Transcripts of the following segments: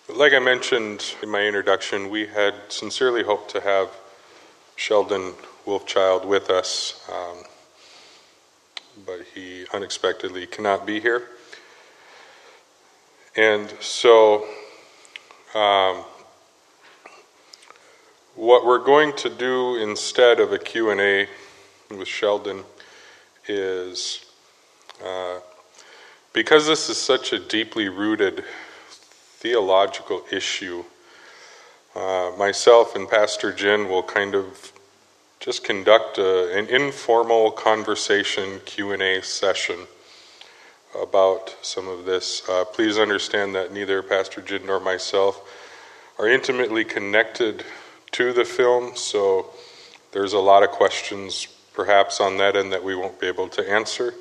Like I mentioned in my introduction, we had sincerely hoped to have Sheldon Wolfchild with us, but he unexpectedly cannot be here. And so what we're going to do instead of a Q&A with Sheldon is, because this is such a deeply rooted theological issue, myself and Pastor Jin will kind of just conduct an informal conversation Q&A session about some of this. Please understand that neither Pastor Jin nor myself are intimately connected to the film, so there's a lot of questions perhaps on that end that we won't be able to answer.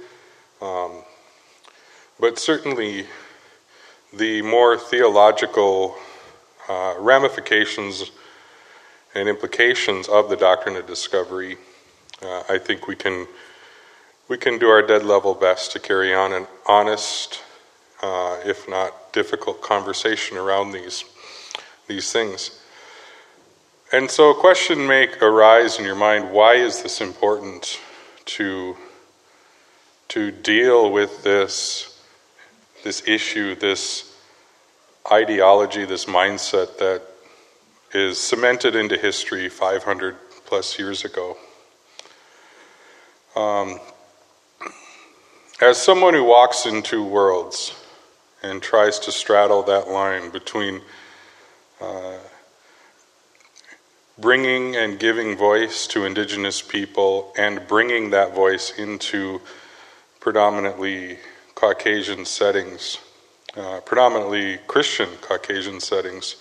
But certainly the more theological ramifications and implications of the doctrine of discovery, I think we can do our dead level best to carry on an honest, if not difficult, conversation around these things. And so a question may arise in your mind: why is this important to deal with this issue, this ideology, this mindset that is cemented into history 500 plus years ago? As someone who walks in two worlds and tries to straddle that line between bringing and giving voice to indigenous people and bringing that voice into predominantly Caucasian settings, predominantly Christian Caucasian settings,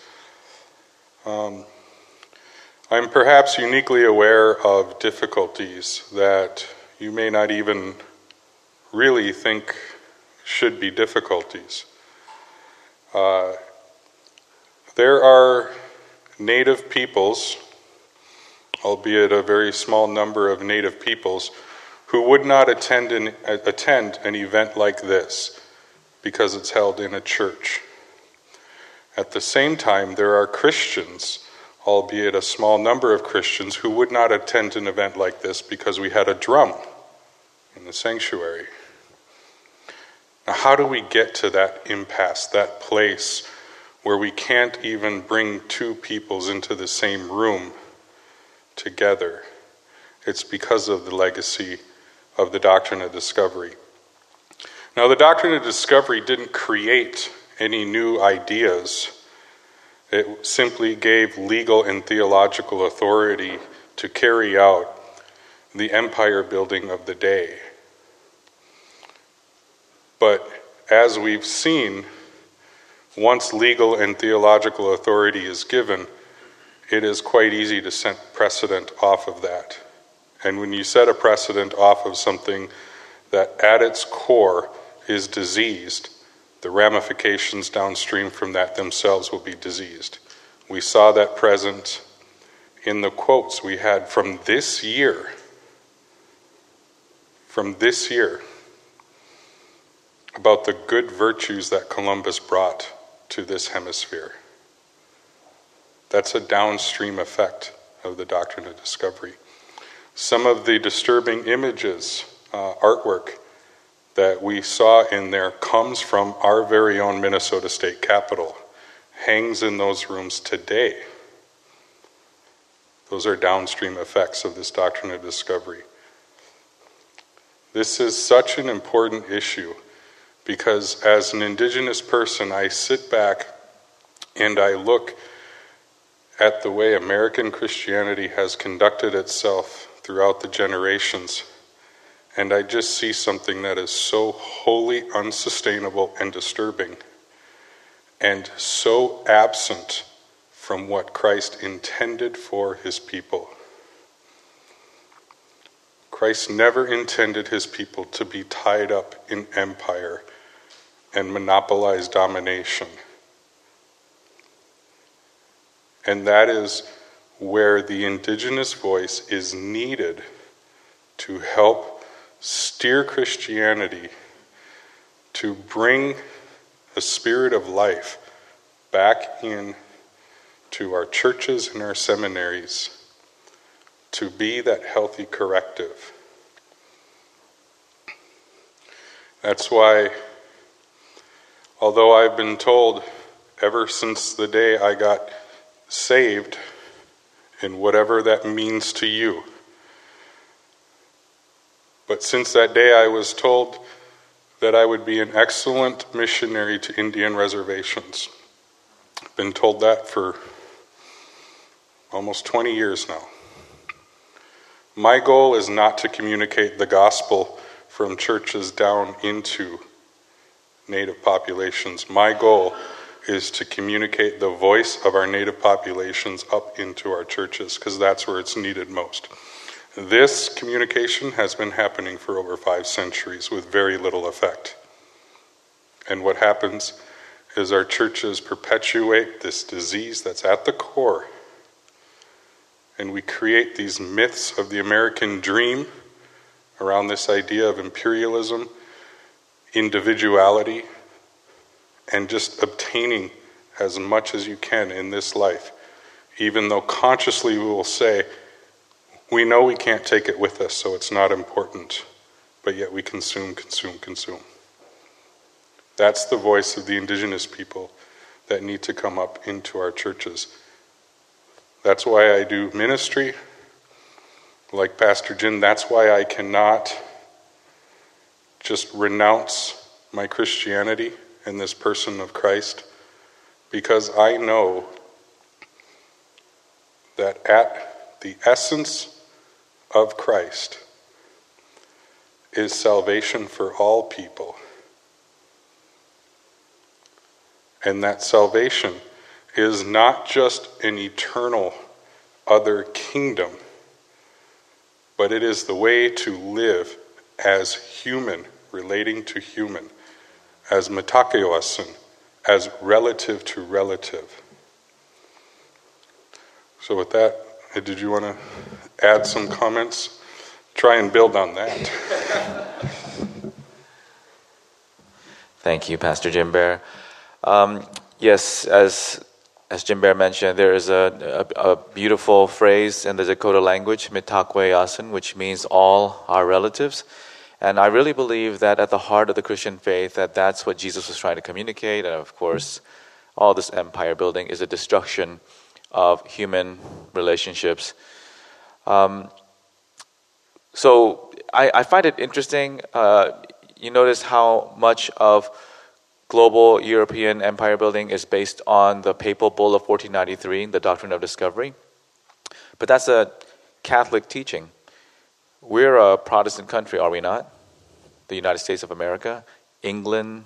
I'm perhaps uniquely aware of difficulties that you may not even really think should be difficulties. There are native peoples, albeit a very small number of native peoples, who would not attend an event like this because it's held in a church. At the same time, there are Christians, albeit a small number of Christians, who would not attend an event like this because we had a drum in the sanctuary. Now, how do we get to that impasse, that place where we can't even bring two peoples into the same room together? It's because of the legacy of the doctrine of discovery. Now, the doctrine of discovery didn't create any new ideas. It simply gave legal and theological authority to carry out the empire building of the day. But as we've seen, once legal and theological authority is given, it is quite easy to set precedent off of that. And when you set a precedent off of something that at its core is diseased, the ramifications downstream from that themselves will be diseased. We saw that present in the quotes we had from this year. About the good virtues that Columbus brought to this hemisphere. That's a downstream effect of the doctrine of discovery. Some of the disturbing images, artwork that we saw in there comes from our very own Minnesota State Capitol, hangs in those rooms today. Those are downstream effects of this doctrine of discovery. This is such an important issue because as an indigenous person, I sit back and I look at the way American Christianity has conducted itself throughout the generations, and I just see something that is so wholly unsustainable and disturbing and so absent from what Christ intended for his people. Christ never intended his people to be tied up in empire and monopolize domination. And that is where the indigenous voice is needed to help steer Christianity, to bring a spirit of life back in to our churches and our seminaries to be that healthy corrective. That's why, although I've been told ever since the day I got saved, and whatever that means to you, but since that day I was told that I would be an excellent missionary to Indian reservations. I've been told that for almost 20 years now. My goal is not to communicate the gospel from churches down into native populations. My goal is to communicate the voice of our native populations up into our churches, because that's where it's needed most. This communication has been happening for over 5 centuries with very little effect. And what happens is our churches perpetuate this disease that's at the core. And we create these myths of the American dream around this idea of imperialism, individuality, and just obtaining as much as you can in this life, even though consciously we will say, we know we can't take it with us, so it's not important, but yet we consume. That's the voice of the indigenous people that need to come up into our churches. That's why I do ministry, like Pastor Jin. That's why I cannot just renounce my Christianity and this person of Christ, because I know that at the essence of Christ is salvation for all people. And that salvation is not just an eternal other kingdom, but it is the way to live as human, relating to human, as metakeoasin, as relative to relative. So with that, did you want to add some comments? Try and build on that. Thank you, Pastor Jim Bear. Yes, as Jim Bear mentioned, there is a beautiful phrase in the Dakota language, Mitakuye-asin, which means all our relatives. And I really believe that at the heart of the Christian faith, that's what Jesus was trying to communicate. And of course, all this empire building is a destruction of human relationships. So I find it interesting. You notice how much of global European empire building is based on the Papal Bull of 1493, the Doctrine of Discovery. But that's a Catholic teaching. We're a Protestant country, are we not? The United States of America. England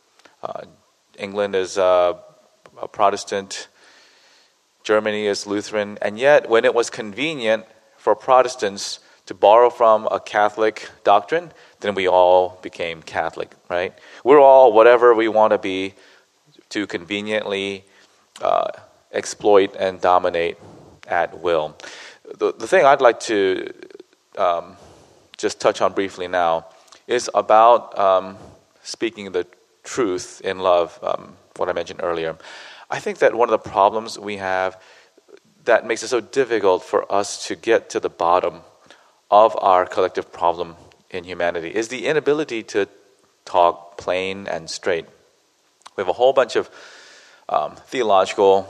is a Protestant. Germany is Lutheran. And yet, when it was convenient for Protestants to borrow from a Catholic doctrine, then we all became Catholic, right? We're all whatever we want to be to conveniently exploit and dominate at will. The thing I'd like to just touch on briefly now is about speaking the truth in love, what I mentioned earlier. I think that one of the problems we have that makes it so difficult for us to get to the bottom of our collective problem in humanity is the inability to talk plain and straight. We have a whole bunch of theological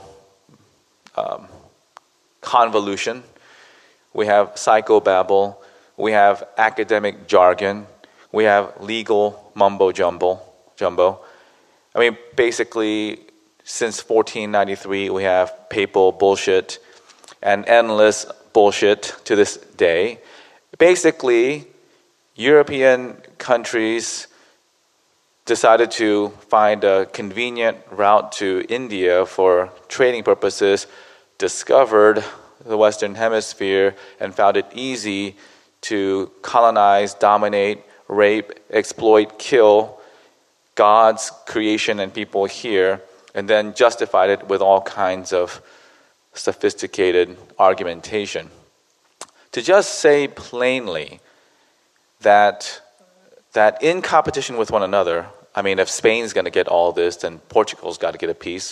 convolution. We have psychobabble. We have academic jargon. We have legal mumbo-jumbo. I mean, basically, since 1493, we have papal bullshit and endless bullshit to this day. Basically, European countries decided to find a convenient route to India for trading purposes, discovered the Western Hemisphere, and found it easy to colonize, dominate, rape, exploit, kill God's creation and people here, and then justified it with all kinds of sophisticated argumentation. To just say plainly that in competition with one another, I mean, if Spain's going to get all this, then Portugal's got to get a piece,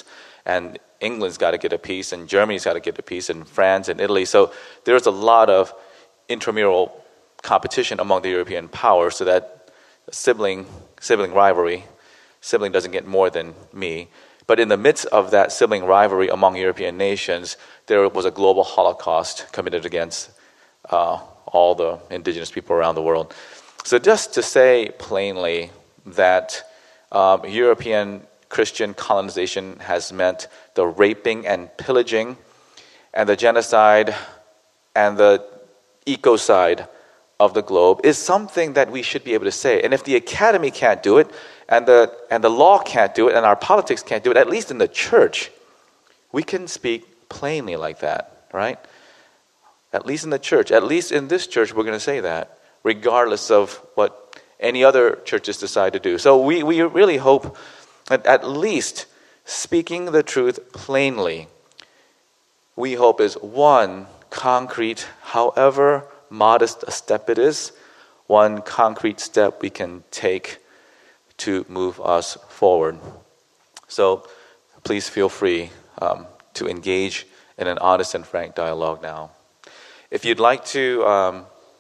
and England's got to get a piece, and Germany's got to get a piece, and France and Italy. So there's a lot of intramural competition among the European powers, so that sibling rivalry, sibling doesn't get more than me. But in the midst of that sibling rivalry among European nations, there was a global Holocaust committed against all the indigenous people around the world. So just to say plainly that European Christian colonization has meant the raping and pillaging and the genocide and the ecocide of the globe is something that we should be able to say. And if the academy can't do it, and the law can't do it, and our politics can't do it, at least in the church, we can speak plainly like that, right? At least in the church, at least in this church, we're going to say that, regardless of what any other churches decide to do. So we really hope that at least speaking the truth plainly, we hope is one concrete, however modest a step it is, one concrete step we can take to move us forward. So please feel free to engage in an honest and frank dialogue now. If you'd like to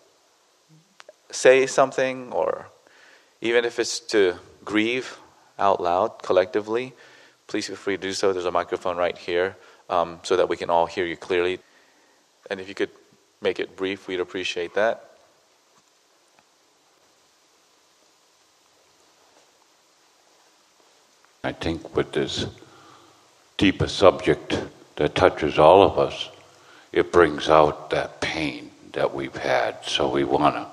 say something, or even if it's to grieve out loud collectively, please feel free to do so. There's a microphone right here so that we can all hear you clearly. And if you could make it brief, we'd appreciate that. I think with this deeper subject that touches all of us, it brings out that pain that we've had. So we wanna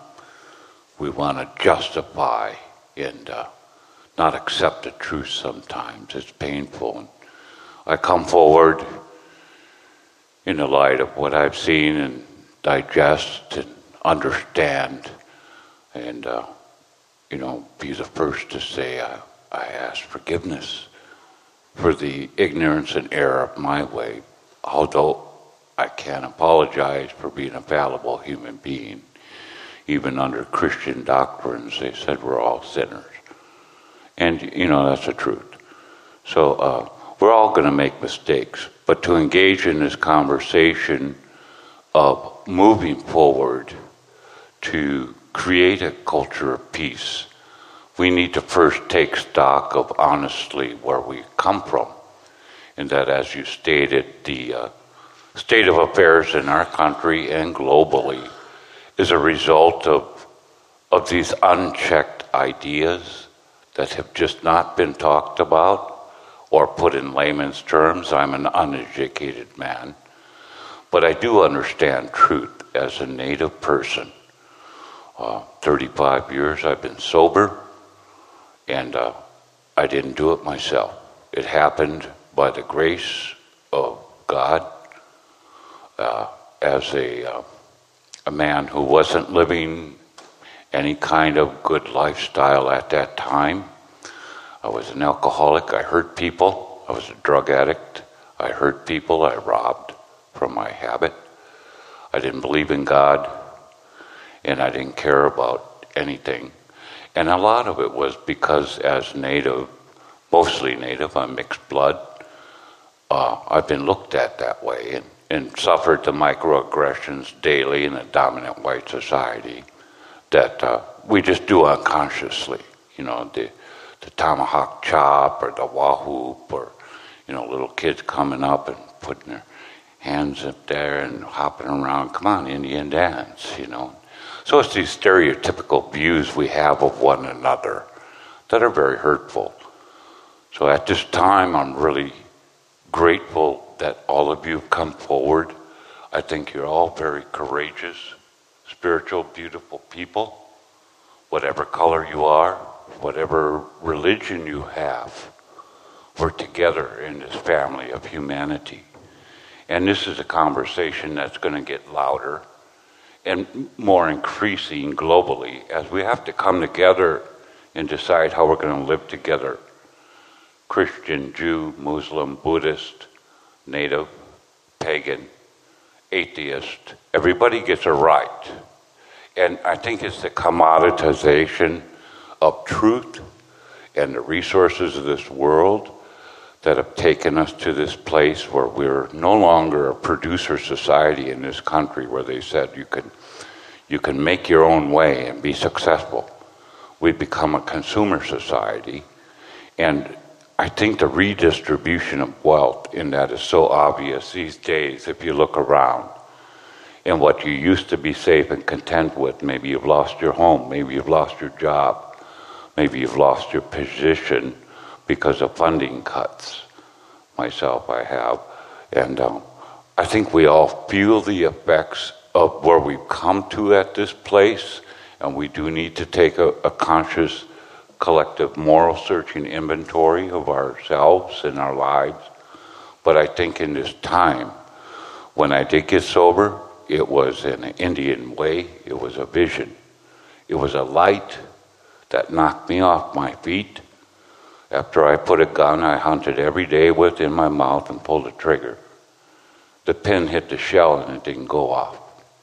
justify and not accept the truth sometimes. It's painful. And I come forward in the light of what I've seen and digest and understand, and be the first to say I ask forgiveness for the ignorance and error of my way, although I can't apologize for being a fallible human being. Even under Christian doctrines, they said we're all sinners. And, that's the truth. So we're all going to make mistakes. But to engage in this conversation of moving forward to create a culture of peace, we need to first take stock of honestly where we come from. And that, as you stated, the state of affairs in our country and globally is a result of these unchecked ideas that have just not been talked about, or put in layman's terms. I'm an uneducated man, but I do understand truth as a native person. 35 years I've been sober, and I didn't do it myself. It happened by the grace of God, as a man who wasn't living any kind of good lifestyle at that time. I was an alcoholic. I hurt people. I was a drug addict. I hurt people. I robbed from my habit. I didn't believe in God, and I didn't care about anything. And a lot of it was because, as Native, mostly Native, I'm mixed blood, I've been looked at that way and suffered the microaggressions daily in a dominant white society that we just do unconsciously. The tomahawk chop, or the wahoo, or little kids coming up and putting their hands up there and hopping around. Come on, Indian dance, So it's these stereotypical views we have of one another that are very hurtful. So at this time, I'm really grateful that all of you have come forward. I think you're all very courageous, spiritual, beautiful people. Whatever color you are, whatever religion you have, we're together in this family of humanity. And this is a conversation that's going to get louder and more increasing globally, as we have to come together and decide how we're going to live together. Christian, Jew, Muslim, Buddhist, Native, pagan, atheist, everybody gets a right. And I think it's the commoditization of truth and the resources of this world that have taken us to this place where we're no longer a producer society in this country, where they said you can make your own way and be successful. We've become a consumer society, and I think the redistribution of wealth in that is so obvious these days. If you look around, and what you used to be safe and content with, maybe you've lost your home, maybe you've lost your job, maybe you've lost your position because of funding cuts. Myself, I have. And I think we all feel the effects of where we've come to at this place, and we do need to take a conscious, collective, moral searching inventory of ourselves and our lives. But I think in this time, when I did get sober, it was in an Indian way. It was a vision. It was a light that knocked me off my feet. After I put a gun I hunted every day with in my mouth and pulled the trigger, the pin hit the shell and it didn't go off.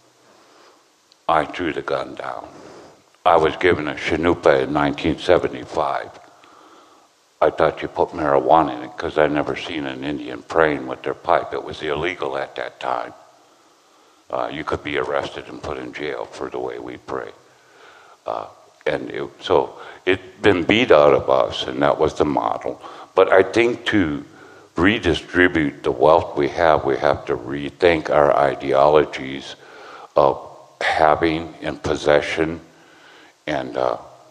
I threw the gun down. I was given a Shinupa in 1975. I thought you put marijuana in it because I'd never seen an Indian praying with their pipe. It was illegal at that time. You could be arrested and put in jail for the way we pray. So it's been beat out of us, and that was the model. But I think to redistribute the wealth we have to rethink our ideologies of having and possession. And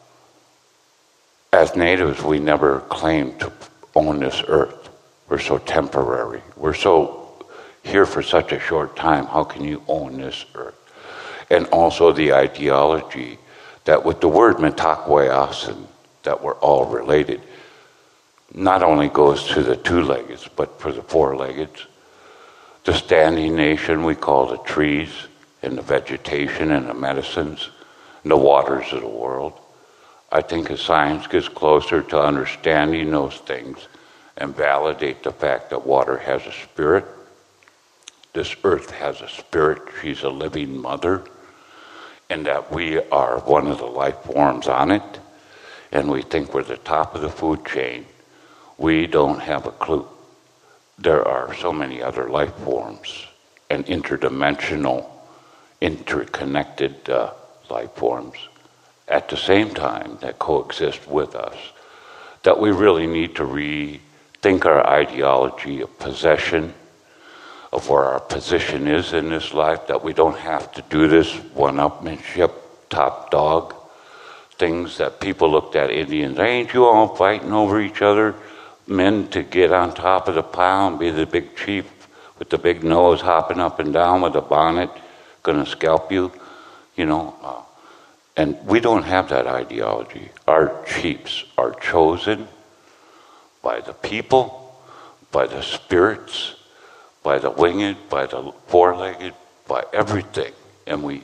as natives, we never claimed to own this earth. We're so temporary. We're so here for such a short time. How can you own this earth? And also the ideology that with the word Mitakuye that we're all related, not only goes to the two-leggeds, but for the four-leggeds. The standing nation we call the trees and the vegetation and the medicines and the waters of the world. I think as science gets closer to understanding those things and validate the fact that water has a spirit, this earth has a spirit, she's a living mother, and that we are one of the life forms on it, and we think we're the top of the food chain, we don't have a clue. There are so many other life forms and interdimensional, interconnected life forms at the same time that coexist with us, that we really need to rethink our ideology of possession, of where our position is in this life, that we don't have to do this one-upmanship, top dog, things that people looked at Indians. Ain't you all fighting over each other? Men to get on top of the pile and be the big chief with the big nose hopping up and down with a bonnet, gonna scalp you, and we don't have that ideology. Our chiefs are chosen by the people, by the spirits, by the winged, by the four-legged, by everything. And we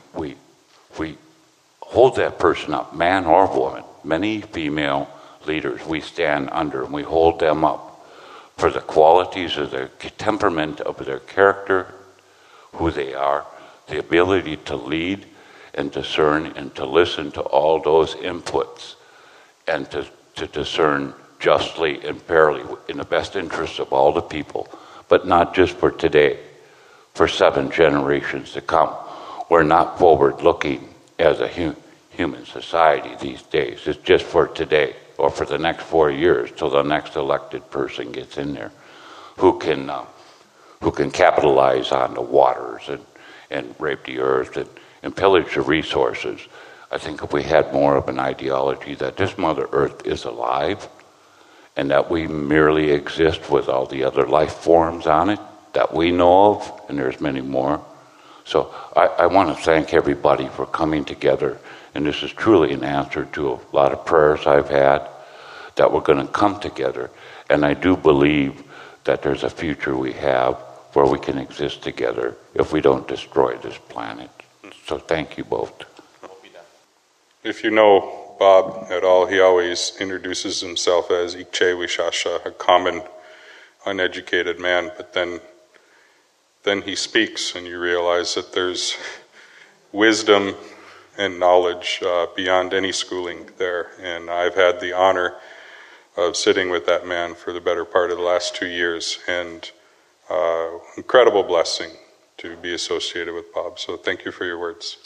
hold that person up, man or woman. Many female leaders we stand under, and we hold them up for the qualities of their temperament, of their character, who they are, the ability to lead and discern and to listen to all those inputs and to discern justly and fairly in the best interest of all the people, but not just for today, for 7 generations to come. We're not forward-looking as a human society these days. It's just for today or for the next 4 years till the next elected person gets in there who can capitalize on the waters and rape the earth and pillage the resources. I think if we had more of an ideology that this Mother Earth is alive and that we merely exist with all the other life forms on it that we know of, and there's many more. So I want to thank everybody for coming together, and this is truly an answer to a lot of prayers I've had, that we're going to come together. And I do believe that there's a future we have where we can exist together if we don't destroy this planet. So thank you both. If you know Bob at all, he always introduces himself as Ikche Wishasha, a common, uneducated man, but then he speaks and you realize that there's wisdom and knowledge beyond any schooling there. And I've had the honor of sitting with that man for the better part of the last 2 years, and incredible blessing to be associated with Bob. So thank you for your words.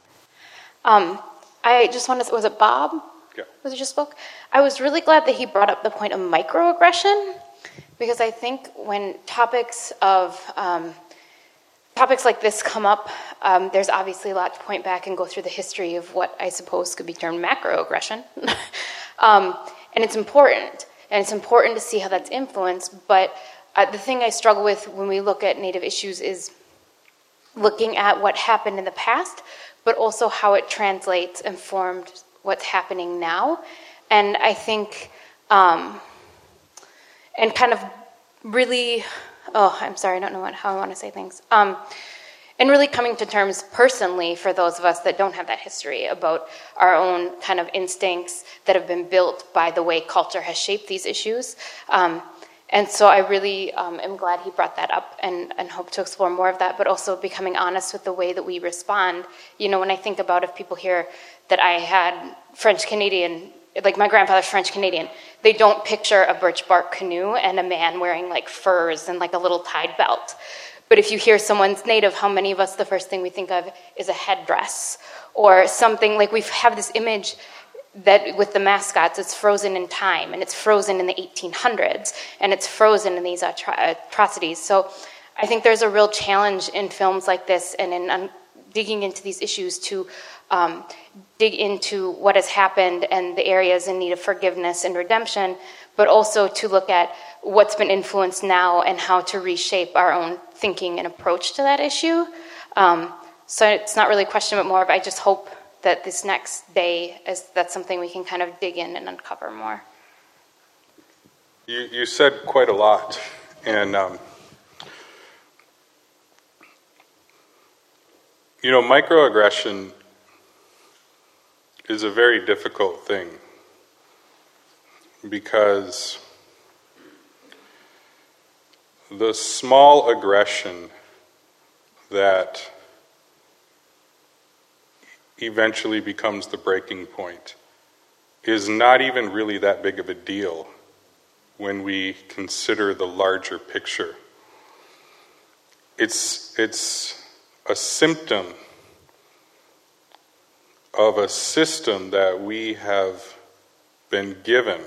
I just want to, was it Bob? Yeah. Was it just spoke? I was really glad that he brought up the point of microaggression, because I think when topics like this come up, there's obviously a lot to point back and go through the history of what I suppose could be termed macroaggression. And it's important. And it's important to see how that's influenced. But the thing I struggle with when we look at Native issues is looking at what happened in the past, but also how it translates and formed what's happening now. And I think, and kind of really, I'm sorry, I don't know how I want to say things. And really coming to terms personally for those of us that don't have that history about our own kind of instincts that have been built by the way culture has shaped these issues. And so I really am glad he brought that up and hope to explore more of that, but also becoming honest with the way that we respond. You know, when I think about if people hear that I had French-Canadian, like my grandfather's French-Canadian, they don't picture a birch bark canoe and a man wearing like furs and like a little tied belt. But if you hear someone's Native, how many of us, the first thing we think of is a headdress or something like we have this image that with the mascots, it's frozen in time, and it's frozen in the 1800s, and it's frozen in these atrocities. So I think there's a real challenge in films like this and in digging into these issues to dig into what has happened and the areas in need of forgiveness and redemption, but also to look at what's been influenced now and how to reshape our own thinking and approach to that issue. So it's not really a question, but more of I just hope that this next day, that's something we can kind of dig in and uncover more. You said quite a lot, and you know, microaggression is a very difficult thing because the small aggression that eventually becomes the breaking point is not even really that big of a deal when we consider the larger picture. It's a symptom of a system that we have been given.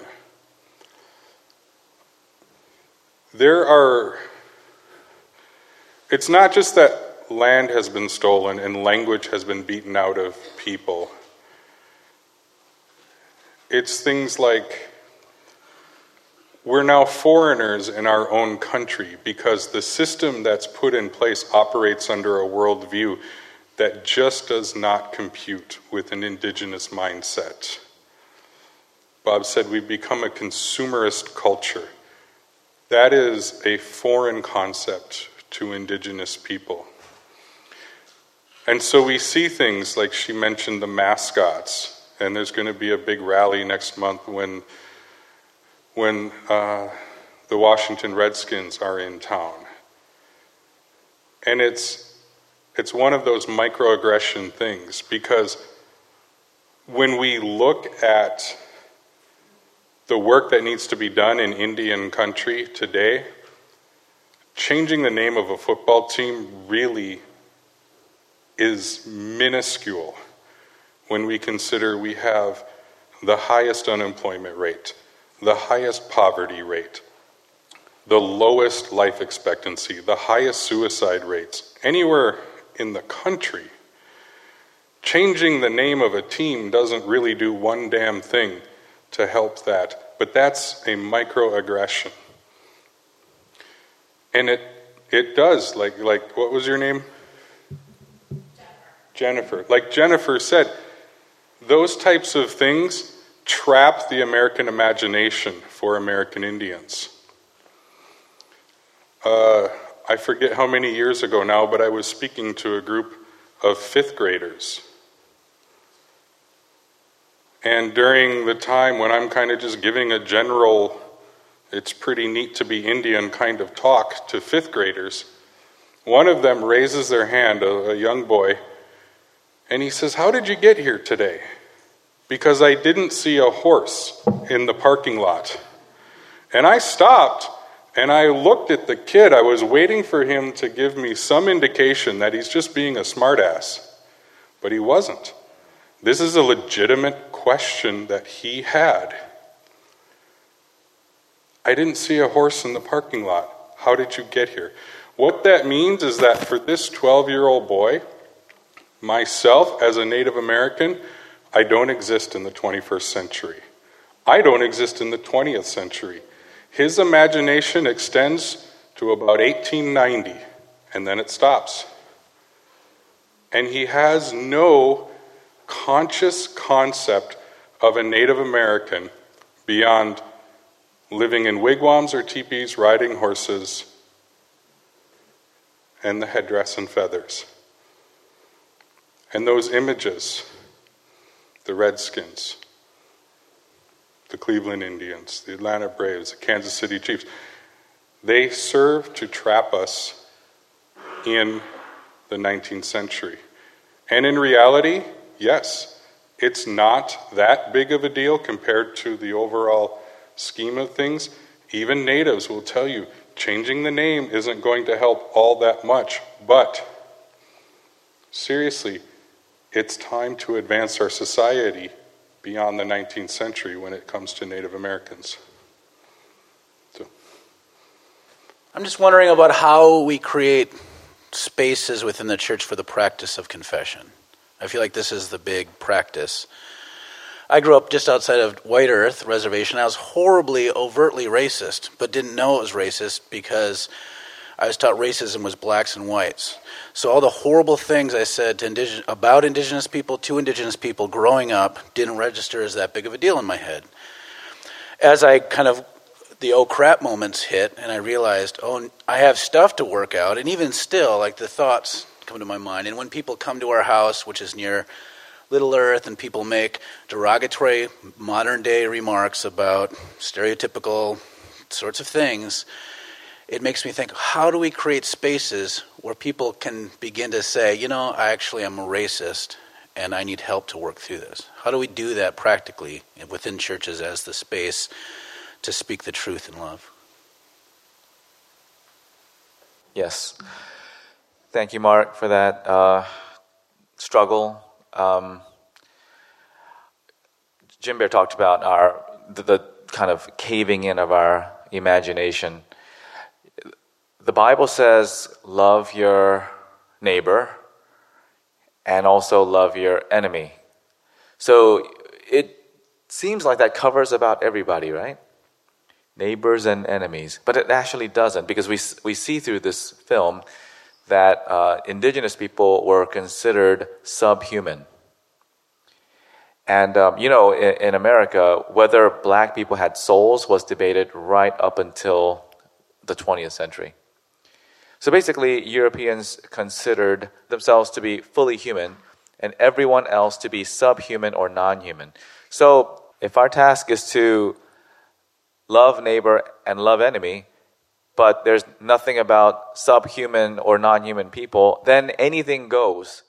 It's not just that land has been stolen and language has been beaten out of people. It's things like we're now foreigners in our own country because the system that's put in place operates under a worldview that just does not compute with an indigenous mindset. Bob said we've become a consumerist culture. That is a foreign concept to indigenous people. And so we see things like she mentioned the mascots, and there's going to be a big rally next month when the Washington Redskins are in town. And it's one of those microaggression things, because when we look at the work that needs to be done in Indian country today, changing the name of a football team really is minuscule when we consider we have the highest unemployment rate, the highest poverty rate, the lowest life expectancy, the highest suicide rates anywhere in the country. Changing the name of a team doesn't really do one damn thing to help that, but that's a microaggression. And it does, like what was your name? Jennifer. Like Jennifer said, those types of things trap the American imagination for American Indians. I forget how many years ago now, but I was speaking to a group of 5th graders. And during the time when I'm kind of just giving a general, it's pretty neat to be Indian kind of talk to 5th graders, one of them raises their hand, a young boy, and he says, "How did you get here today?" Because I didn't see a horse in the parking lot. And I stopped and I looked at the kid. I was waiting for him to give me some indication that he's just being a smartass. But he wasn't. This is a legitimate question that he had. I didn't see a horse in the parking lot. How did you get here? What that means is that for this 12-year-old boy, myself as a Native American, I don't exist in the 21st century. I don't exist in the 20th century. His imagination extends to about 1890, and then it stops. And he has no conscious concept of a Native American beyond living in wigwams or teepees, riding horses, and the headdress and feathers. And those images, the Redskins, the Cleveland Indians, the Atlanta Braves, the Kansas City Chiefs, they serve to trap us in the 19th century. And in reality, yes, it's not that big of a deal compared to the overall scheme of things. Even natives will tell you changing the name isn't going to help all that much. But seriously, it's time to advance our society beyond the 19th century when it comes to Native Americans. So. I'm just wondering about how we create spaces within the church for the practice of confession. I feel like this is the big practice. I grew up just outside of White Earth Reservation. I was horribly, overtly racist, but didn't know it was racist because I was taught racism was blacks and whites. So all the horrible things I said to about indigenous people, to indigenous people growing up, didn't register as that big of a deal in my head. As I the oh crap moments hit, and I realized, I have stuff to work out, and even still, like the thoughts come to my mind. And when people come to our house, which is near Little Earth, and people make derogatory modern-day remarks about stereotypical sorts of things, it makes me think, how do we create spaces where people can begin to say, I actually am a racist, and I need help to work through this? How do we do that practically within churches as the space to speak the truth in love? Yes. Thank you, Mark, for that struggle. Jim Bear talked about the kind of caving in of our imagination. The Bible says, love your neighbor and also love your enemy. So it seems like that covers about everybody, right? Neighbors and enemies. But it actually doesn't, because we see through this film that indigenous people were considered subhuman. And, in America, whether black people had souls was debated right up until the 20th century. So basically, Europeans considered themselves to be fully human and everyone else to be subhuman or non-human. So if our task is to love neighbor and love enemy, but there's nothing about subhuman or non-human people, then anything goes.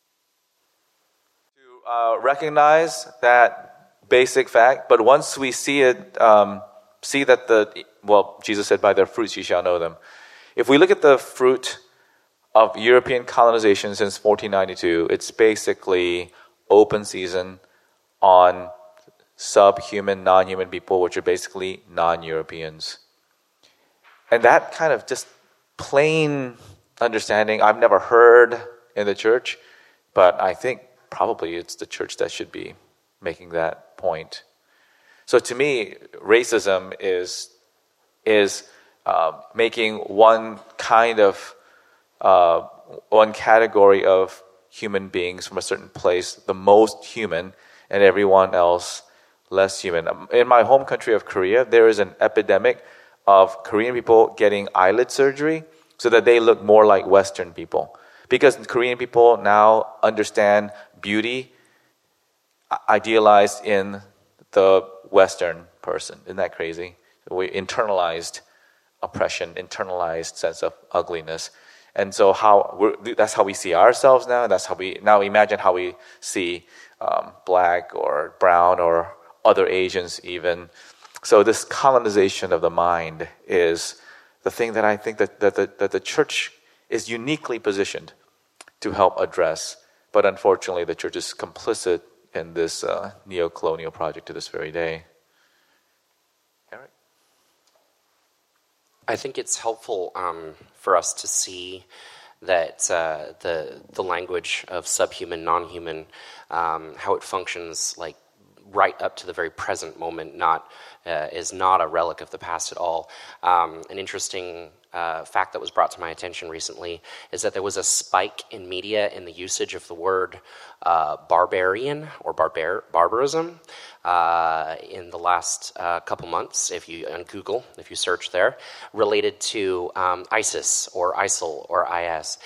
To recognize that basic fact, but once we see it, see that Jesus said, by their fruits you shall know them. If we look at the fruit of European colonization since 1492, it's basically open season on subhuman, non-human people, which are basically non-Europeans. And that kind of just plain understanding, I've never heard in the church, but I think probably it's the church that should be making that point. So to me, racism is making one category of human beings from a certain place the most human, and everyone else less human. In my home country of Korea, there is an epidemic of Korean people getting eyelid surgery so that they look more like Western people. Because Korean people now understand beauty idealized in the Western person. Isn't that crazy? We internalized oppression, internalized sense of ugliness. And so that's how we see ourselves now. That's how we now imagine how we see black or brown or other Asians even. So this colonization of the mind is the thing that I think that the church is uniquely positioned to help address. But unfortunately, the church is complicit in this neo-colonial project to this very day. Eric? I think it's helpful for us to see that the language of subhuman, non-human, how it functions like right up to the very present moment, is not a relic of the past at all. An interesting fact that was brought to my attention recently is that there was a spike in media in the usage of the word barbarian or barbarism in the last couple months, if you on Google, if you search there, related to ISIS or ISIL or IS.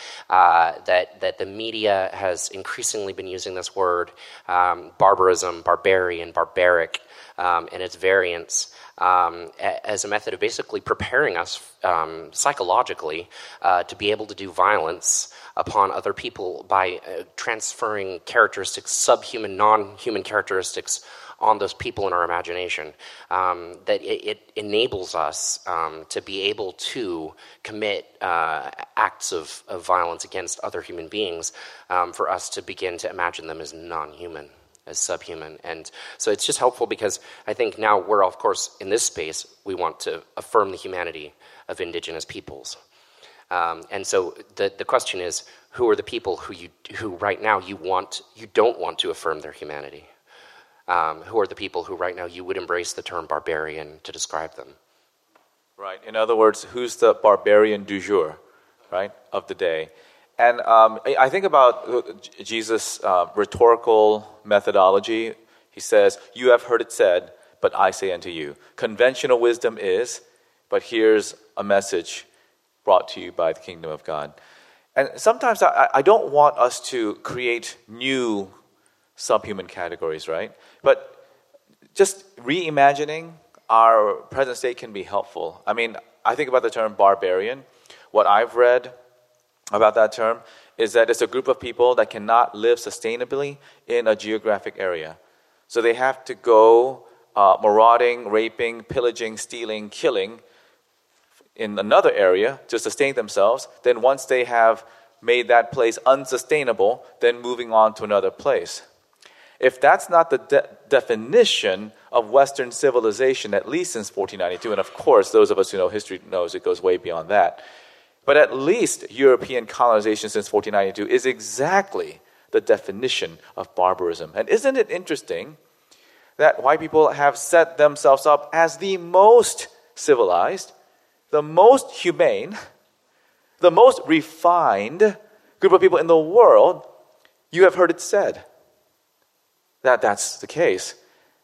That the media has increasingly been using this word barbarism, barbarian, barbaric, and its variants as a method of basically preparing us psychologically to be able to do violence upon other people by transferring characteristics, subhuman, non-human characteristics on those people in our imagination. That it enables us to be able to commit acts of violence against other human beings for us to begin to imagine them as non-human, as subhuman. And so it's just helpful because I think now we're, of course, in this space, we want to affirm the humanity of indigenous peoples. And so the question is, who are the people who right now you don't want to affirm their humanity? Who are the people who right now you would embrace the term barbarian to describe them? Right. In other words, who's the barbarian du jour, right, of the day? And I think about Jesus' rhetorical methodology. He says, "You have heard it said, but I say unto you." Conventional wisdom is, but here's a message brought to you by the kingdom of God. And sometimes I don't want us to create new subhuman categories, right? But just reimagining our present state can be helpful. I mean, I think about the term barbarian. What I've read about that term is that it's a group of people that cannot live sustainably in a geographic area. So they have to go marauding, raping, pillaging, stealing, killing in another area to sustain themselves. Then once they have made that place unsustainable, then moving on to another place. If that's not the definition of Western civilization, at least since 1492, and of course, those of us who know history knows it goes way beyond that, but at least European colonization since 1492 is exactly the definition of barbarism. And isn't it interesting that white people have set themselves up as the most civilized, the most humane, the most refined group of people in the world? You have heard it said that that's the case.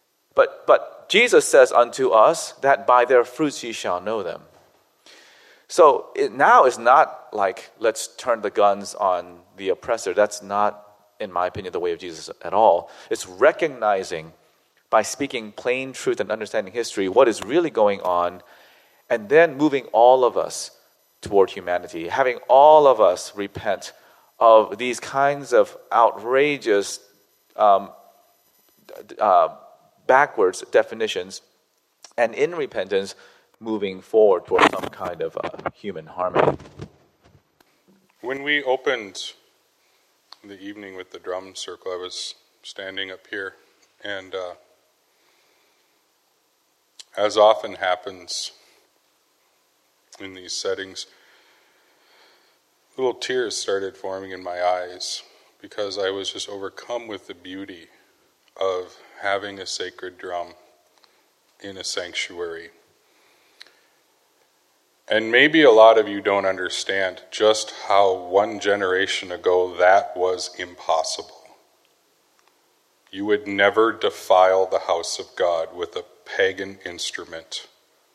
But Jesus says unto us that by their fruits ye shall know them. So it now is not like, let's turn the guns on the oppressor. That's not, in my opinion, the way of Jesus at all. It's recognizing, by speaking plain truth and understanding history, what is really going on, and then moving all of us toward humanity, having all of us repent of these kinds of outrageous backwards definitions, and in repentance, moving forward towards some kind of human harmony. When we opened the evening with the drum circle, I was standing up here, and as often happens in these settings, little tears started forming in my eyes because I was just overcome with the beauty of having a sacred drum in a sanctuary. And maybe a lot of you don't understand just how 1 generation ago that was impossible. You would never defile the house of God with a pagan instrument.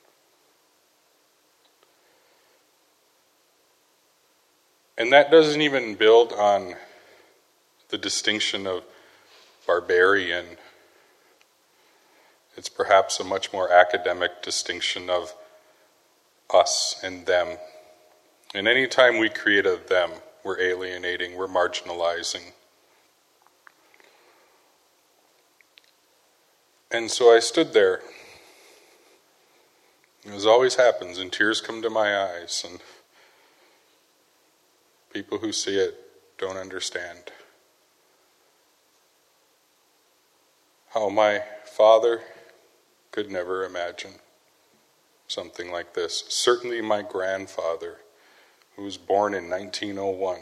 And that doesn't even build on the distinction of barbarian. It's perhaps a much more academic distinction of us and them. And any time we create a them, we're alienating, we're marginalizing. And so I stood there As always happens, and tears come to my eyes, and people who see it don't understand how my father could never imagine something like this. Certainly my grandfather, who was born in 1901,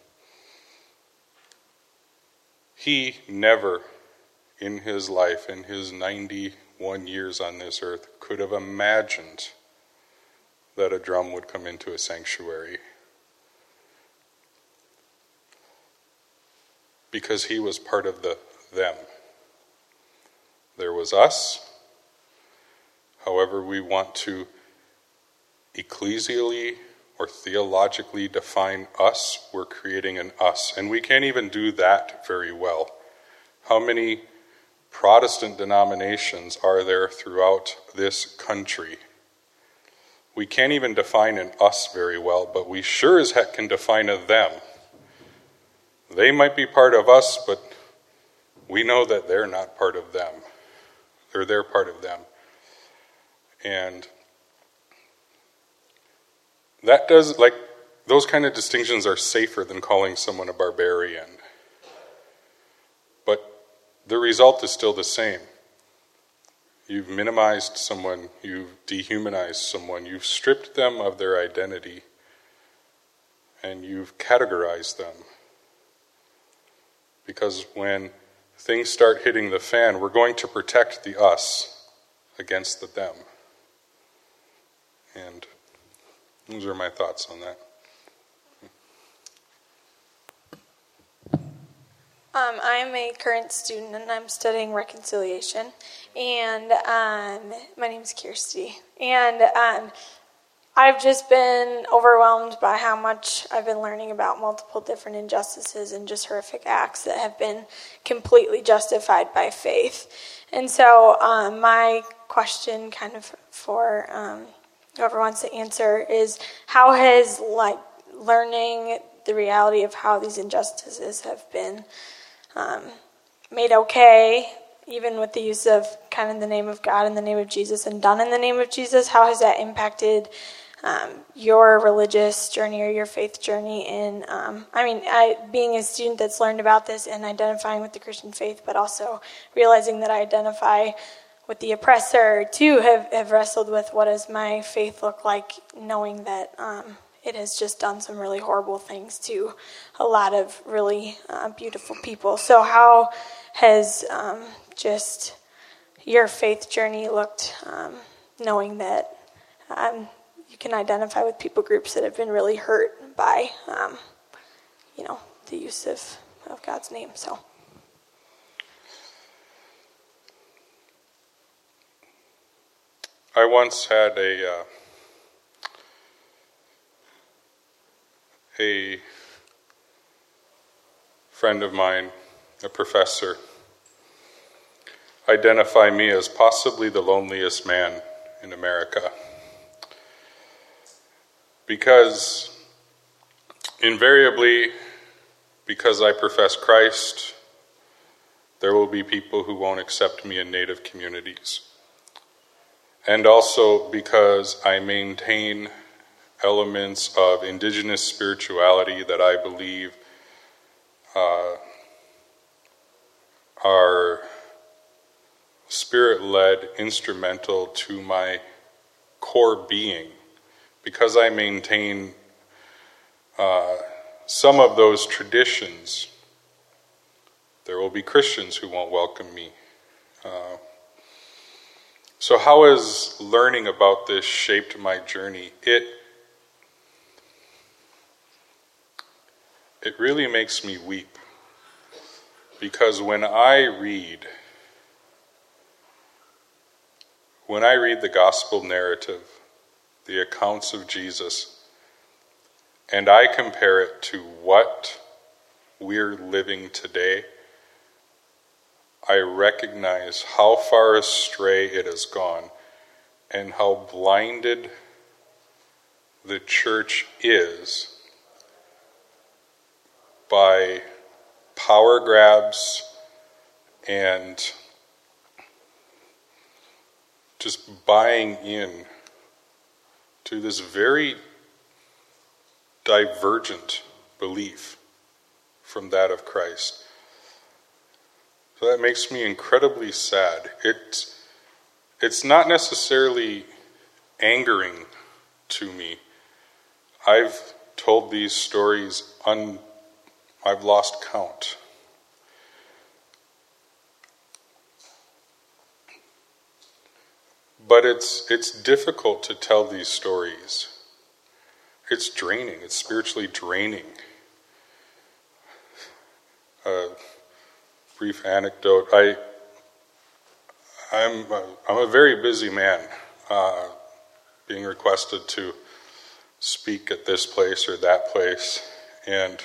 he never in his life, in his 91 years on this earth, could have imagined that a drum would come into a sanctuary. Because he was part of the them. There was us, however we want to ecclesially or theologically define us, we're creating an us. And we can't even do that very well. How many Protestant denominations are there throughout this country? We can't even define an us very well, but we sure as heck can define a them. They might be part of us, but we know that they're not part of them. They're part of them. And that does, like, those kind of distinctions are safer than calling someone a barbarian. But the result is still the same. You've minimized someone, you've dehumanized someone, you've stripped them of their identity, and you've categorized them. Because when things start hitting the fan, we're going to protect the us against the them. And those are my thoughts on that. I'm a current student and I'm studying reconciliation. And my name is Kirsty. And I've just been overwhelmed by how much I've been learning about multiple different injustices and just horrific acts that have been completely justified by faith. And so my question kind of for whoever wants to answer is, how has learning the reality of how these injustices have been made okay, even with the use of kind of the name of God and the name of Jesus and done in the name of Jesus, how has that impacted your religious journey or your faith journey in, being a student that's learned about this and identifying with the Christian faith, but also realizing that I identify with the oppressor too, have wrestled with what does my faith look like, knowing that it has just done some really horrible things to a lot of really beautiful people. So how has just your faith journey looked, knowing that you can identify with people groups that have been really hurt by, the use of God's name. So, I once had a friend of mine, a professor, identify me as possibly the loneliest man in America. Because invariably, because I profess Christ, there will be people who won't accept me in Native communities. And also because I maintain elements of indigenous spirituality that I believe are spirit-led, instrumental to my core being. Because I maintain some of those traditions, there will be Christians who won't welcome me. So how has learning about this shaped my journey? It really makes me weep. Because when I read the gospel narrative, the accounts of Jesus, and I compare it to what we're living today, I recognize how far astray it has gone and how blinded the church is by power grabs and just buying in to this very divergent belief from that of Christ. So that makes me incredibly sad. It's not necessarily angering to me. I've told these stories, I've lost count. But it's difficult to tell these stories. It's draining. It's spiritually draining. Brief anecdote. I'm a very busy man, being requested to speak at this place or that place, and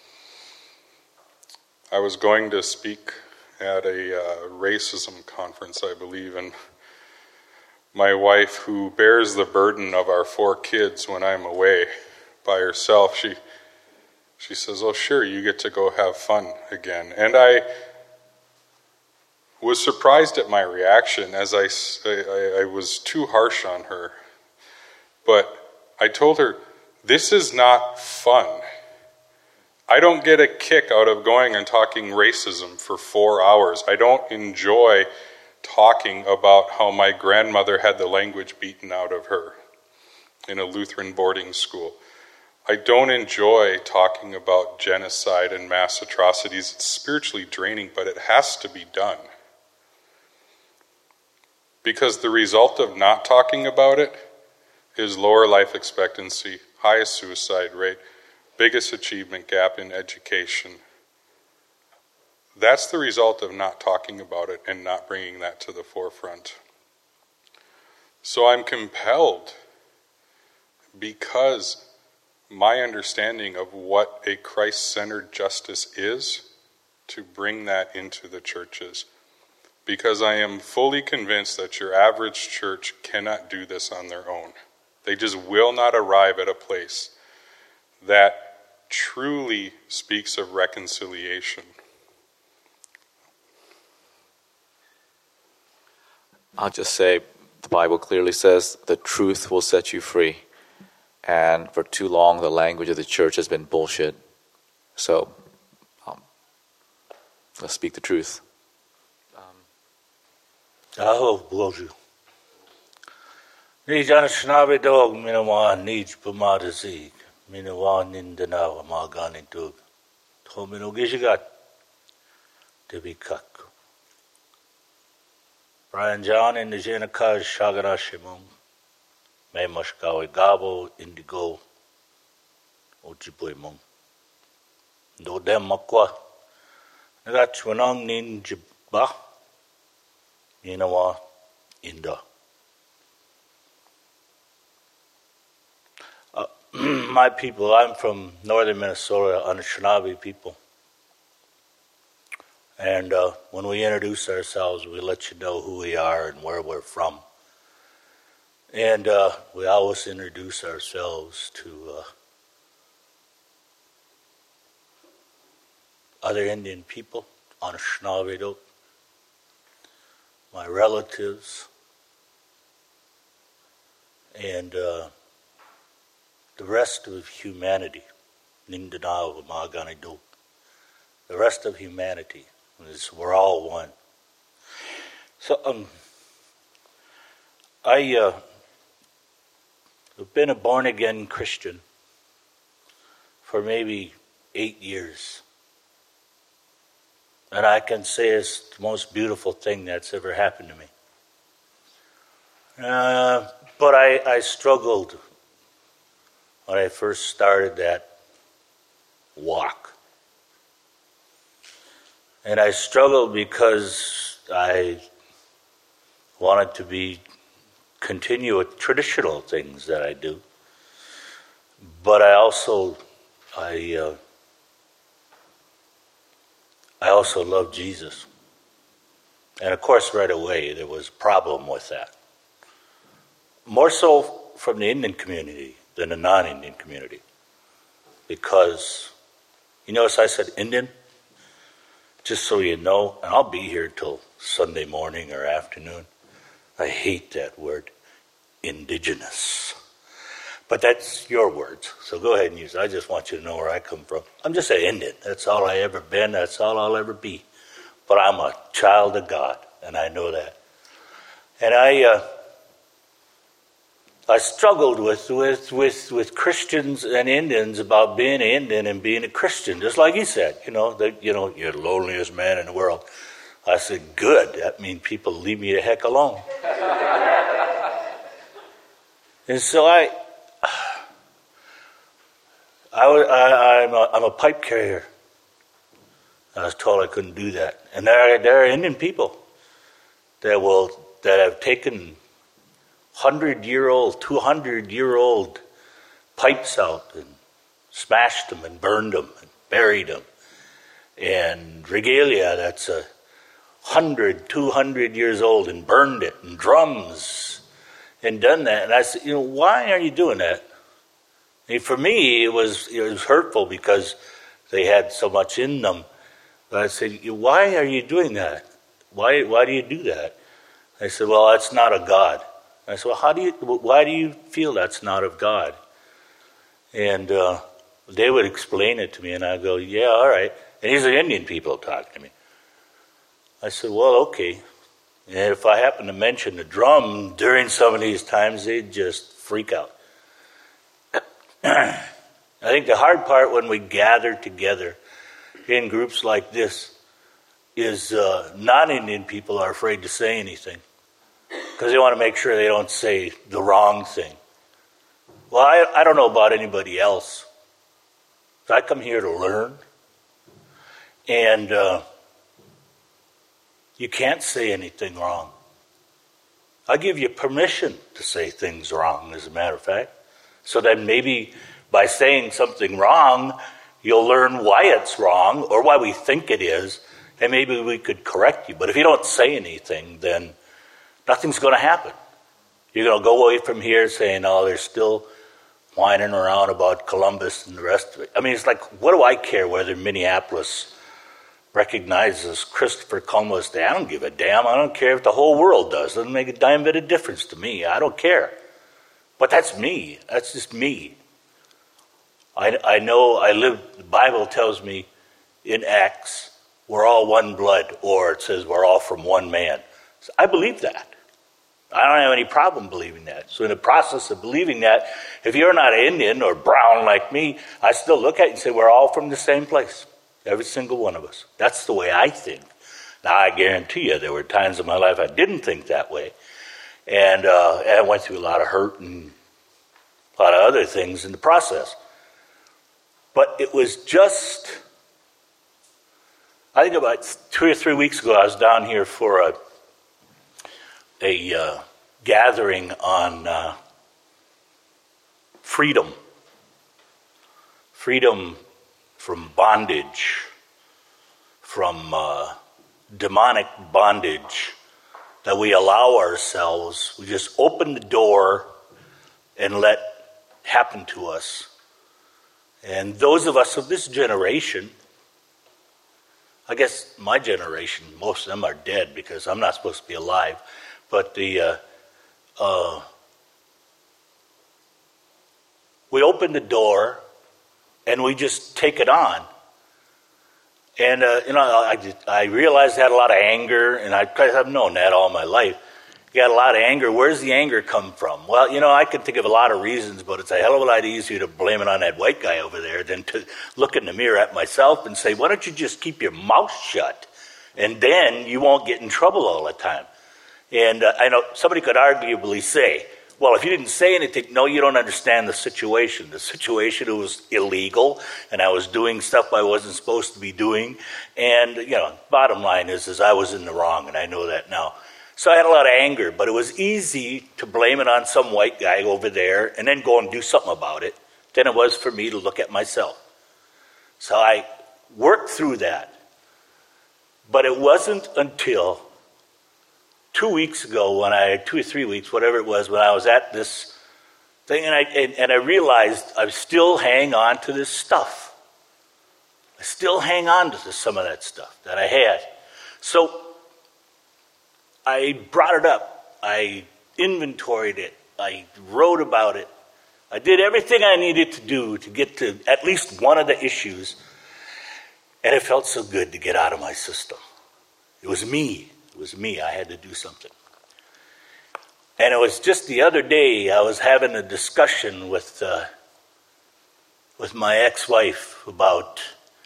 I was going to speak at a racism conference, I believe, and my wife, who bears the burden of our 4 kids when I'm away by herself, she says, "Oh, sure, you get to go have fun again." And I was surprised at my reaction, as I was too harsh on her. But I told her, this is not fun. I don't get a kick out of going and talking racism for 4 hours. I don't enjoy talking about how my grandmother had the language beaten out of her in a Lutheran boarding school. I don't enjoy talking about genocide and mass atrocities. It's spiritually draining, but it has to be done. Because the result of not talking about it is lower life expectancy, highest suicide rate, biggest achievement gap in education. That's the result of not talking about it and not bringing that to the forefront. So I'm compelled, because my understanding of what a Christ-centered justice is, to bring that into the churches. Because I am fully convinced that your average church cannot do this on their own. They just will not arrive at a place that truly speaks of reconciliation. I'll just say, the Bible clearly says the truth will set you free. And for too long, the language of the church has been bullshit. So, let's speak the truth. Aho Boju. Ni jana shnabe dog minawa nij pumada zig. Minawa nindanawa magani dog. Tomino gishigat. Debi kak. Brian John in the Jenaka Shagara Shimon. May Moshkawi Gabo Indigo. Ojiboy Mong. Do dem makwa. Nagat wanong nin jibba. Inawa Inda. My people, I'm from northern Minnesota, Anishinaabe people. And when we introduce ourselves, we let you know who we are and where we're from. And we always introduce ourselves to other Indian people, Anishinaabe, my relatives, and the rest of humanity. Nindanawa Maganido. The rest of humanity. We're all one. So I've been a born-again Christian for maybe 8 years. And I can say it's the most beautiful thing that's ever happened to me. But I struggled when I first started that walk. And I struggled because I wanted to continue with traditional things that I do. But I also love Jesus. And of course, right away, there was a problem with that. More so from the Indian community than the non-Indian community. Because, you notice I said Indian? Just so you know, and I'll be here till Sunday morning or afternoon. I hate that word, indigenous. But that's your words, so go ahead and use it. I just want you to know where I come from. I'm just an Indian. That's all I ever been. That's all I'll ever be. But I'm a child of God, and I know that. And I struggled with Christians and Indians about being an Indian and being a Christian, just like he said. You're the loneliest man in the world. I said, good. That means people leave me the heck alone. And so I'm a pipe carrier. I was told I couldn't do that. And there are Indian people that have taken 100-year-old, 200-year-old pipes out and smashed them and burned them and buried them. And regalia that's 100, 200 years old and burned it, and drums, and done that. And I said, why are you doing that? And for me, it was hurtful because they had so much in them. But I said, why are you doing that? Why do you do that? I said, well, that's not of God. I said, well, why do you feel that's not of God? And they would explain it to me, and I'd go, yeah, all right. And these are Indian people talking to me. I said, well, okay. And if I happen to mention the drum during some of these times, they'd just freak out. I think the hard part when we gather together in groups like this is non-Indian people are afraid to say anything because they want to make sure they don't say the wrong thing. Well, I don't know about anybody else. I come here to learn, and you can't say anything wrong. I give you permission to say things wrong, as a matter of fact. So then maybe by saying something wrong, you'll learn why it's wrong or why we think it is, and maybe we could correct you. But if you don't say anything, then nothing's going to happen. You're going to go away from here saying, oh, they're still whining around about Columbus and the rest of it. I mean, it's like, what do I care whether Minneapolis recognizes Christopher Columbus Day? I don't give a damn. I don't care if the whole world does. It doesn't make a dime bit of difference to me. I don't care. But that's me. That's just me. I know the Bible tells me in Acts, we're all one blood, or it says we're all from one man. So I believe that. I don't have any problem believing that. So in the process of believing that, if you're not Indian or brown like me, I still look at you and say we're all from the same place. Every single one of us. That's the way I think. Now, I guarantee you there were times in my life I didn't think that way. And I went through a lot of hurt and a lot of other things in the process. But it was just, I think about 2 or 3 weeks ago, I was down here for a gathering on freedom. Freedom from bondage, from demonic bondage that we allow ourselves. We just open the door and let happen to us. And those of us of this generation, I guess my generation, most of them are dead because I'm not supposed to be alive, but we open the door and we just take it on. And, I realized I had a lot of anger, and I've known that all my life. You got a lot of anger. Where's the anger come from? Well, I can think of a lot of reasons, but it's a hell of a lot easier to blame it on that white guy over there than to look in the mirror at myself and say, why don't you just keep your mouth shut? And then you won't get in trouble all the time. And I know somebody could arguably say, well, if you didn't say anything, no, you don't understand the situation. The situation was illegal, and I was doing stuff I wasn't supposed to be doing. And, bottom line is I was in the wrong, and I know that now. So I had a lot of anger, but it was easy to blame it on some white guy over there and then go and do something about it than it was for me to look at myself. So I worked through that. But it wasn't until 2 weeks ago, 2 or 3 weeks, whatever it was, when I was at this thing, and I realized I still hang on to this stuff. I still hang on to some of that stuff that I had. So I brought it up. I inventoried it. I wrote about it. I did everything I needed to do to get to at least one of the issues, and it felt so good to get out of my system. It was me. It was me. I had to do something. And it was just the other day I was having a discussion with my ex-wife about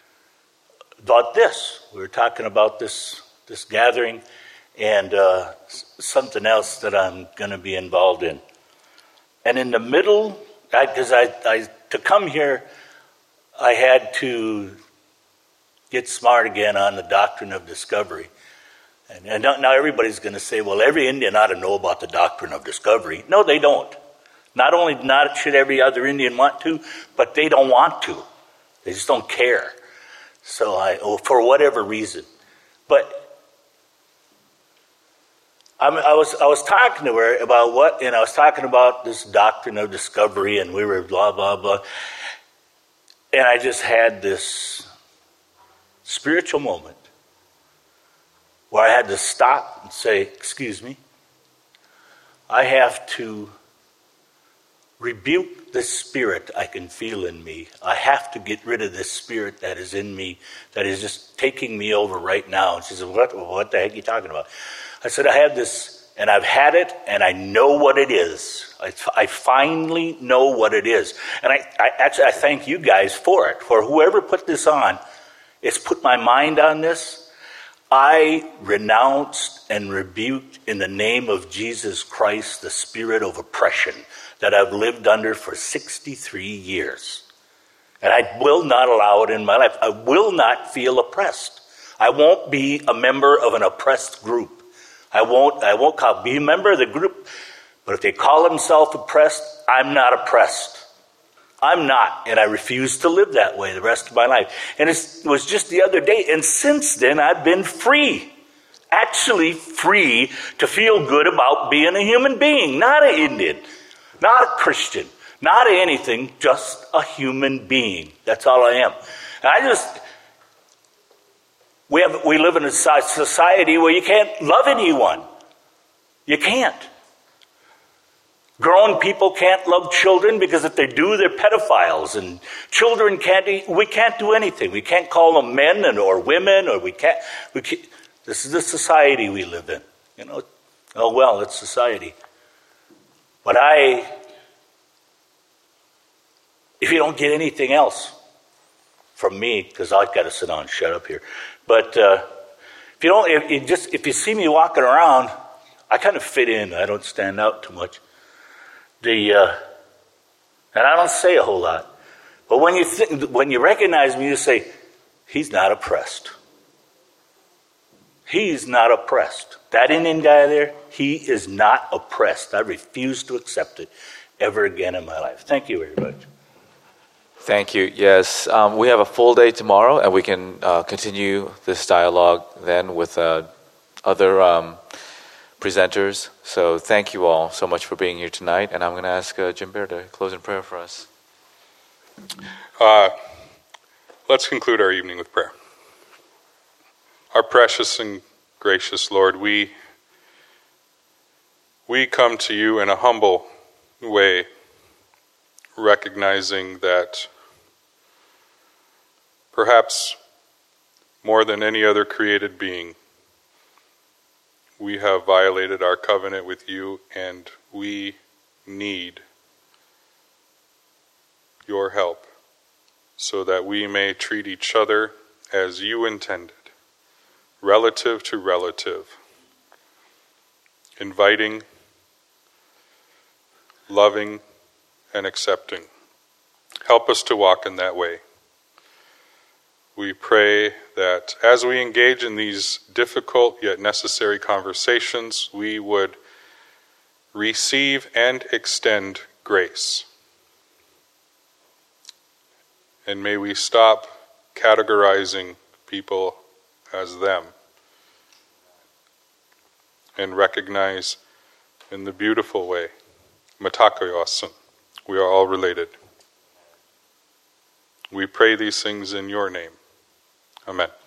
this. We were talking about this gathering and something else that I'm going to be involved in. And in the middle, because to come here, I had to get smart again on the doctrine of discovery. And now everybody's going to say, well, every Indian ought to know about the doctrine of discovery. No, they don't. Not should every other Indian want to, but they don't want to. They just don't care. So for whatever reason. But I was talking to her about what, and I was talking about this doctrine of discovery, and we were blah, blah, blah. And I just had this spiritual moment where I had to stop and say, excuse me, I have to rebuke the spirit I can feel in me. I have to get rid of this spirit that is in me that is just taking me over right now. And she said, what the heck are you talking about? I said, I have this, and I've had it, and I know what it is. I finally know what it is. And I thank you guys for it. For whoever put this on, it's put my mind on this. I renounced and rebuked in the name of Jesus Christ the spirit of oppression that I've lived under for 63 years. And I will not allow it in my life. I will not feel oppressed. I won't be a member of an oppressed group. I won't be a member of the group. But if they call themselves oppressed, I'm not oppressed. I'm not, and I refuse to live that way the rest of my life. And it was just the other day, and since then I've been free. Actually free to feel good about being a human being, not an Indian, not a Christian, not anything, just a human being. That's all I am. And we live in a society where you can't love anyone. You can't. Grown people can't love children because if they do, they're pedophiles. And children we can't do anything. We can't call them men or women, or we can't. This is the society we live in. You know, oh well, it's society. But if you don't get anything else from me, because I've got to sit down and shut up here. But if you see me walking around, I kind of fit in. I don't stand out too much. And I don't say a whole lot. But when you recognize me, you say, he's not oppressed. He's not oppressed. That Indian guy there, he is not oppressed. I refuse to accept it ever again in my life. Thank you very much. Thank you. Yes, we have a full day tomorrow, and we can continue this dialogue then with other presenters. So thank you all so much for being here tonight. And I'm going to ask Jim Bear to close in prayer for us. Let's conclude our evening with prayer. Our precious and gracious Lord, we come to you in a humble way, recognizing that perhaps more than any other created being, we have violated our covenant with you, and we need your help so that we may treat each other as you intended, relative to relative, inviting, loving, and accepting. Help us to walk in that way. We pray that as we engage in these difficult yet necessary conversations, we would receive and extend grace. And may we stop categorizing people as them and recognize in the beautiful way, Matakoyasan, we are all related. We pray these things in your name. Amen.